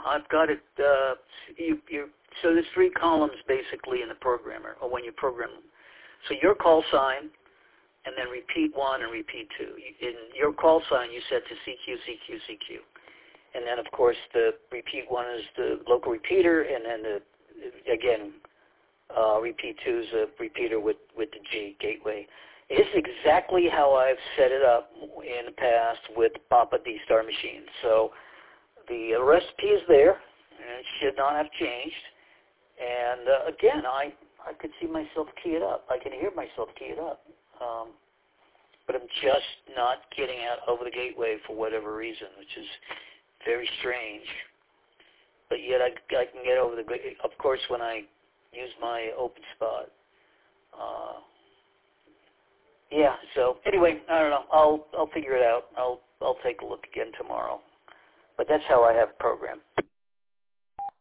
I've got it. So there's 3 columns basically in the programmer, or when you program. So your call sign, and then repeat 1 and repeat 2. In your call sign, you set to CQ, CQ, CQ. And then, of course, the repeat 1 is the local repeater, and then, repeat 2 is a repeater with the G, gateway. It's exactly how I've set it up in the past with Papa D-Star machines. So the recipe is there, and it should not have changed. And again, I could see myself key it up. I can hear myself key it up. But I'm just not getting out over the gateway for whatever reason, which is very strange. But yet I can get over the gateway. Of course, when I use my open spot. Yeah, so anyway, I don't know. I'll figure it out. I'll take a look again tomorrow. But that's how I have it programmed.